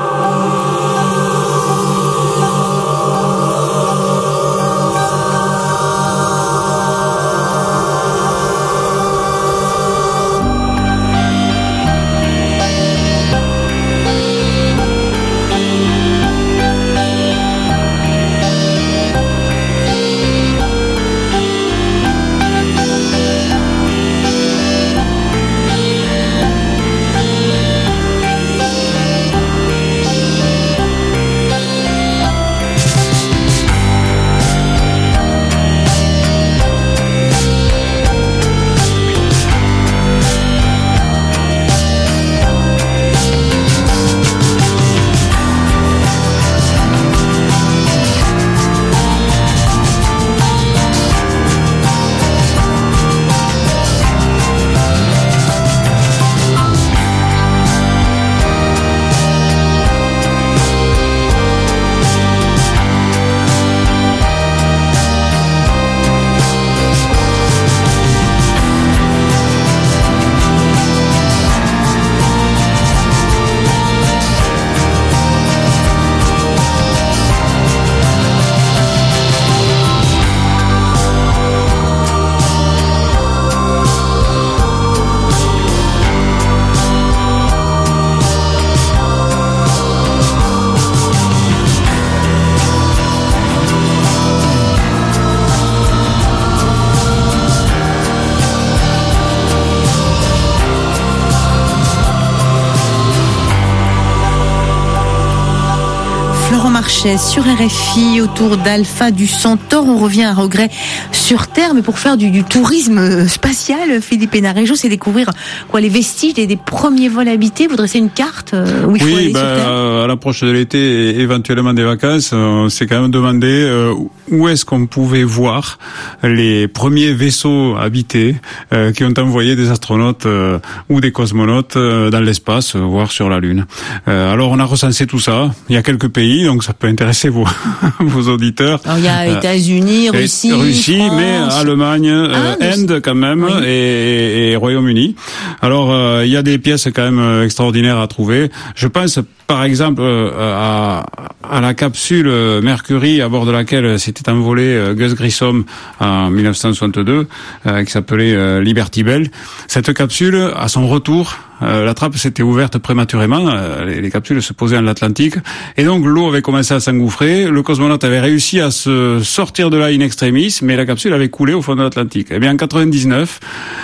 Sur R F I autour d'Alpha du Centaure, on revient à regret sur Terre, mais pour faire du, du tourisme spatial, Philippe Hénarejo, c'est découvrir quoi, les vestiges des, des premiers vols habités. Vous dressez une carte où il faut oui, aller bah, sur Terre. Euh, à l'approche de l'été et éventuellement des vacances, on s'est quand même demandé euh, où est-ce qu'on pouvait voir les premiers vaisseaux habités euh, qui ont envoyé des astronautes euh, ou des cosmonautes euh, dans l'espace, euh, voire sur la Lune. Euh, alors on a recensé tout ça. Il y a quelques pays, donc ça peut intéresser vos, vos auditeurs. Alors il y a États-Unis, euh, Russie, Russie, France. mais Allemagne, ah, euh, Inde quand même, oui. et, et Royaume-Uni. Alors euh, il y a des pièces quand même extraordinaires à trouver. Je pense par exemple euh, à, à la capsule Mercury à bord de laquelle s'était envolé euh, Gus Grissom en mille neuf cent soixante-deux, euh, qui s'appelait euh, Liberty Bell. Cette capsule, à son retour, Euh, la trappe s'était ouverte prématurément, euh, les, les capsules se posaient en Atlantique, et donc l'eau avait commencé à s'engouffrer, le cosmonaute avait réussi à se sortir de là in extremis, mais la capsule avait coulé au fond de l'Atlantique. Eh bien en quatre-vingt-dix-neuf,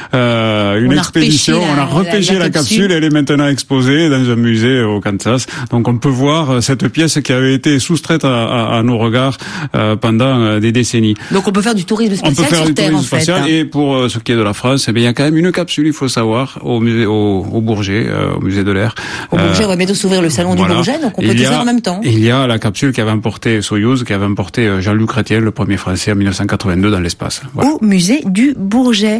euh, une on expédition, a on a repêché la, la, la capsule, capsule, elle est maintenant exposée dans un musée au Kansas, donc on peut voir cette pièce qui avait été soustraite à, à, à nos regards euh, pendant euh, des décennies. Donc on peut faire du tourisme spatial on peut faire sur du Terre tourisme en fait. Spatial, hein. Et pour euh, ce qui est de la France, eh bien il y a quand même une capsule, il faut savoir, au musée, au, au Bourget, euh, au musée de l'air. Au Bourget, euh, on va bientôt s'ouvrir le salon voilà. du Bourget, donc on peut il tout a, faire en même temps. Il y a la capsule qu'avait emporté Soyouz, qui avait emporté Jean-Luc Chrétien, le premier Français, en dix-neuf cent quatre-vingt-deux dans l'espace. Voilà. Au musée du Bourget.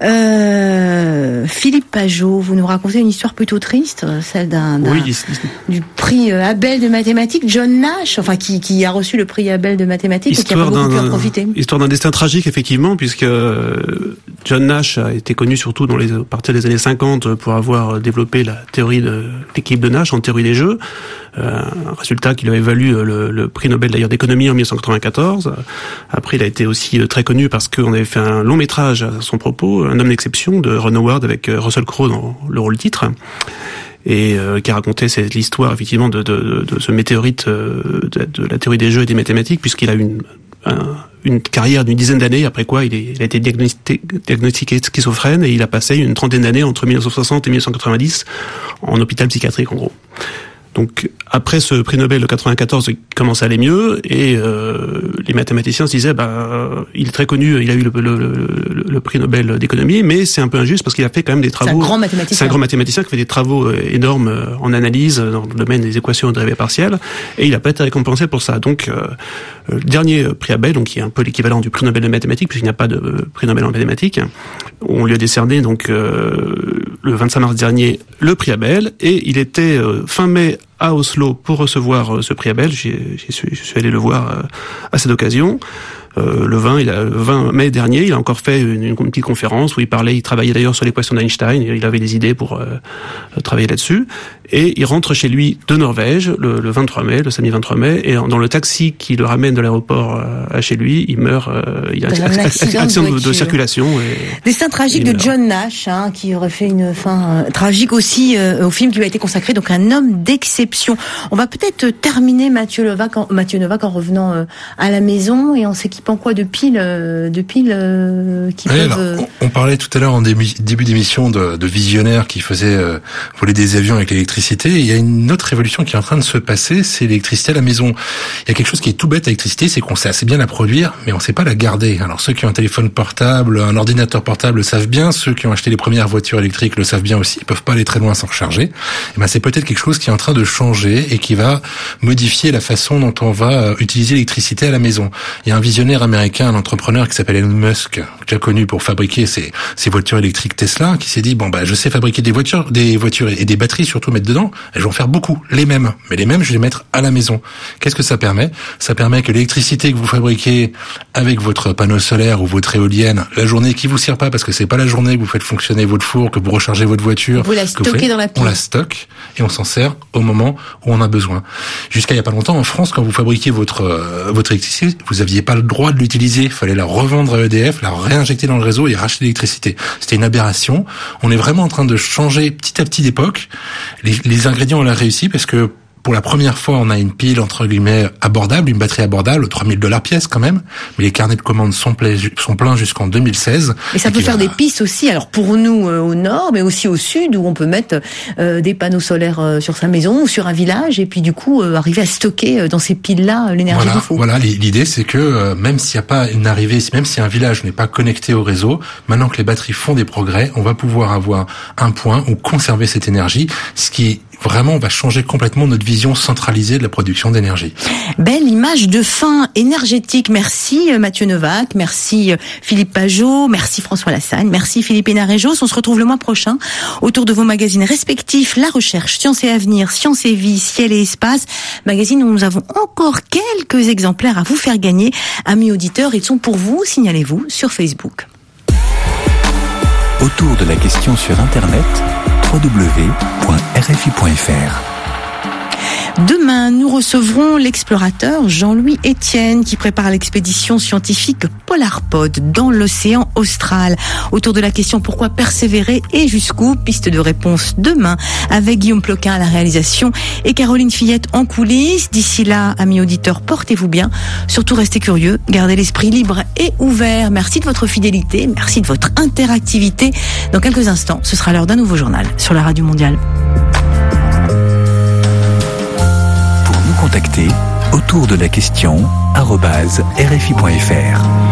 Euh, Philippe Pajot, vous nous racontez une histoire plutôt triste, celle d'un, d'un oui, du prix Abel de mathématiques, John Nash, enfin qui, qui a reçu le prix Abel de mathématiques et qui a pas beaucoup pu en profiter. Histoire d'un destin tragique, effectivement, puisque John Nash a été connu surtout dans les, à partir des années cinquante pour avoir développé la théorie de l'équilibre de Nash en théorie des jeux. Euh, un résultat qui lui avait valu le, le prix Nobel d'ailleurs d'économie en mille neuf cent quatre-vingt-quatorze. Après, il a été aussi très connu parce qu'on avait fait un long métrage à son propos, Un homme d'exception de Ron Howard avec Russell Crowe dans le rôle titre, et euh, qui racontait cette l'histoire effectivement de, de, de ce météorite euh, de, de la théorie des jeux et des mathématiques, puisqu'il a eu une, un, une carrière d'une dizaine d'années, après quoi il, est, il a été diagnostiqué, diagnostiqué schizophrène, et il a passé une trentaine d'années entre mille neuf cent soixante et mille neuf cent quatre-vingt-dix en hôpital psychiatrique en gros. Donc après ce prix Nobel de quatre-vingt-quatorze, il commence à aller mieux, et euh, les mathématiciens se disaient bah il est très connu, il a eu le, le, le, le prix Nobel d'économie, mais c'est un peu injuste parce qu'il a fait quand même des travaux. C'est un grand mathématicien. C'est un grand mathématicien qui fait des travaux énormes en analyse dans le domaine des équations dérivées partielles, et il n'a pas été récompensé pour ça. Donc euh, le dernier prix Abel, donc qui est un peu l'équivalent du prix Nobel de mathématiques puisqu'il n'y a pas de prix Nobel en mathématiques, on lui a décerné donc euh, le vingt-cinq mars dernier le prix Abel, et il était euh, fin mai à Oslo pour recevoir euh, ce prix Abel. J'y, j'y suis, je suis allé le voir euh, à cette occasion. Euh, le vingt, il a, le vingt mai dernier, il a encore fait une, une petite conférence où il parlait, il travaillait d'ailleurs sur l'équation d'Einstein, et il avait des idées pour euh, travailler là-dessus. Et il rentre chez lui de Norvège le, le vingt-trois mai, le samedi vingt-trois mai, et dans le taxi qui le ramène de l'aéroport euh, à chez lui, il meurt, euh, il a un accident, accident de, de, de circulation. Et, destin tragique de John Nash, hein, qui aurait fait une fin euh, tragique aussi euh, au film qui lui a été consacré, donc Un homme d'exception. On va peut-être terminer Mathieu Novak en, Mathieu Novak en revenant euh, à la maison et en s'équipant quoi de piles, euh, de piles euh, qui oui, peuvent. Alors, on, on parlait tout à l'heure en début, début d'émission de, de visionnaires qui faisaient euh, voler des avions avec l'électricité. Il y a une autre révolution qui est en train de se passer, c'est l'électricité à la maison. Il y a quelque chose qui est tout bête avec l'électricité, c'est qu'on sait assez bien la produire, mais on sait pas la garder. Alors ceux qui ont un téléphone portable, un ordinateur portable le savent bien, ceux qui ont acheté les premières voitures électriques le savent bien aussi, ils peuvent pas aller très loin sans recharger. Et ben c'est peut-être quelque chose qui est en train de changer et qui va modifier la façon dont on va utiliser l'électricité à la maison. Il y a un visionnaire américain, un entrepreneur qui s'appelle Elon Musk, déjà connu pour fabriquer ces, ces voitures électriques Tesla, qui s'est dit bon bah je sais fabriquer des voitures, des voitures et des batteries surtout mettre dedans, et je vais en faire beaucoup, les mêmes, mais les mêmes je vais les mettre à la maison. Qu'est-ce que ça permet? Ça permet que l'électricité que vous fabriquez avec votre panneau solaire ou votre éolienne, la journée qui vous sert pas parce que c'est pas la journée que vous faites fonctionner votre four, que vous rechargez votre voiture, vous la stockez dans la pile. On la stocke et on s'en sert au moment où on a besoin. Jusqu'à il y a pas longtemps en France, quand vous fabriquiez votre euh, votre électricité, vous aviez pas le droit de l'utiliser. Il fallait la revendre à E D F, la réinjecter dans le réseau et racheter l'électricité. C'était une aberration. On est vraiment en train de changer petit à petit d'époque. Les, les ingrédients, on l'a réussi parce que pour la première fois, on a une pile, entre guillemets, abordable, une batterie abordable, trois mille dollars pièce quand même, mais les carnets de commandes sont pleins, sont pleins jusqu'en deux mille seize. Et ça peut faire va... des pistes aussi, alors pour nous euh, au nord, mais aussi au sud, où on peut mettre euh, des panneaux solaires euh, sur sa maison ou sur un village, et puis du coup, euh, arriver à stocker euh, dans ces piles-là euh, l'énergie voilà, qu'il faut. Voilà, l'idée c'est que euh, même s'il n'y a pas une arrivée, même si un village n'est pas connecté au réseau, maintenant que les batteries font des progrès, on va pouvoir avoir un point où conserver cette énergie, ce qui vraiment, on va changer complètement notre vision centralisée de la production d'énergie. Belle image de fin énergétique. Merci Mathieu Novak, merci Philippe Pajot, merci François Lassagne, merci Philippe Hénarejos. On se retrouve le mois prochain autour de vos magazines respectifs, La Recherche, Science et Avenir, Science et Vie, Ciel et Espace. Magazine où nous avons encore quelques exemplaires à vous faire gagner. Amis auditeurs, ils sont pour vous, signalez-vous sur Facebook. Autour de la question sur Internet, w w w point r f i point f r. Demain, nous recevrons l'explorateur Jean-Louis Etienne qui prépare l'expédition scientifique Polarpod dans l'océan austral. Autour de la question pourquoi persévérer et jusqu'où, piste de réponse demain avec Guillaume Ploquin à la réalisation et Caroline Fillette en coulisses. D'ici là, amis auditeurs, portez-vous bien. Surtout restez curieux, gardez l'esprit libre et ouvert. Merci de votre fidélité, merci de votre interactivité. Dans quelques instants, ce sera l'heure d'un nouveau journal sur la Radio Mondiale. Contactez autour de la question arobase r f i point f r.